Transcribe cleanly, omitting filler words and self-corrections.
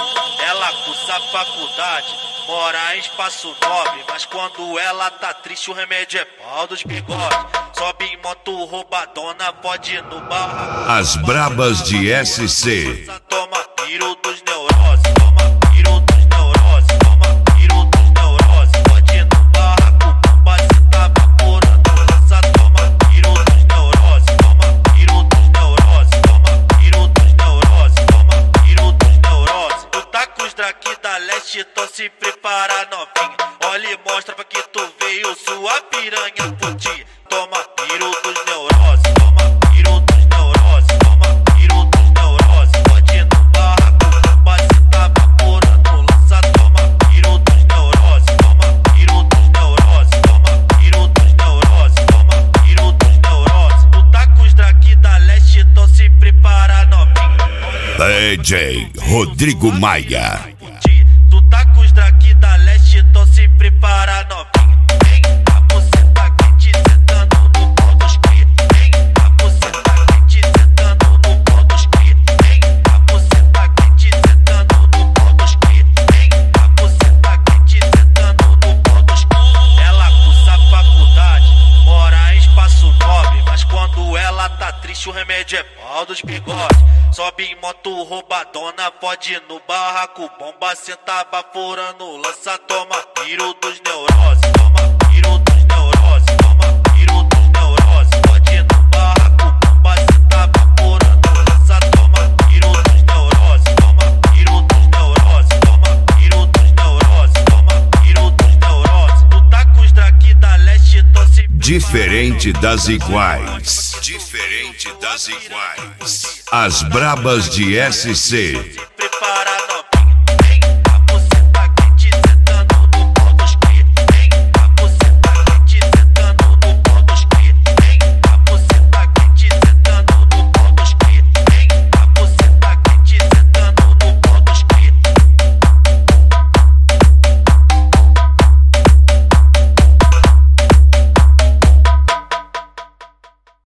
Ela cursa faculdade, mora em espaço nobre, mas quando ela tá triste o remédio é pau dos bigodes. Sobe em moto roubadona, pode ir no barraco. As brabas de SC. Toma piro dos neuroses, toma piro dos neuroses, toma piro dos neuroses. Pode ir no barraco, bomba se tá vaporando. Lança, toma piro dos neuroses, toma piro dos neuroses, toma piro dos neuroses, toma piro dos neuroses. Tu tá com os draki da leste, então se prepara novinha. Olha e mostra pra que tu veio, sua piranha putinha. Toma piro dos neuroses, toma piro dos neuroses, toma piro dos neuroses. Pode ir no barraco, bomba se tá vaporando. Lança, toma piro dos neuroses, toma piro dos neuroses, toma piro dos neuroses, toma piro dos neuroses. Tu tá com os draki da leste, então se prepara novinha. DJ Rodrigo Maia. Tu tá com os draki da leste, então se prepara novinha. Vem, a buceta quente sentando no pau dos cria. Vem, a buceta quente sentando no pau dos cria. Vem, a buceta quente sentando no pau dos cria. Vem, a buceta quente sentando no pau dos cria. Ela cursa faculdade, mora em espaço nobre, mas quando ela tá triste o remédio é pau dos bigodes. Sobe em moto roubadona, pode ir no barraco, bomba senta vaporando. Lança, toma piro dos neuroses, toma piro dos neuroses, toma piro dos neuroses. Pode ir no barraco, bomba senta vaporando. Lança, toma piro dos neuroses, toma piro dos neuroses, toma piro dos neuroses, toma piro dos neuroses. Tu tá com os draki da leste, então se Diferente das iguais. Diferente das iguais. As brabas de SC.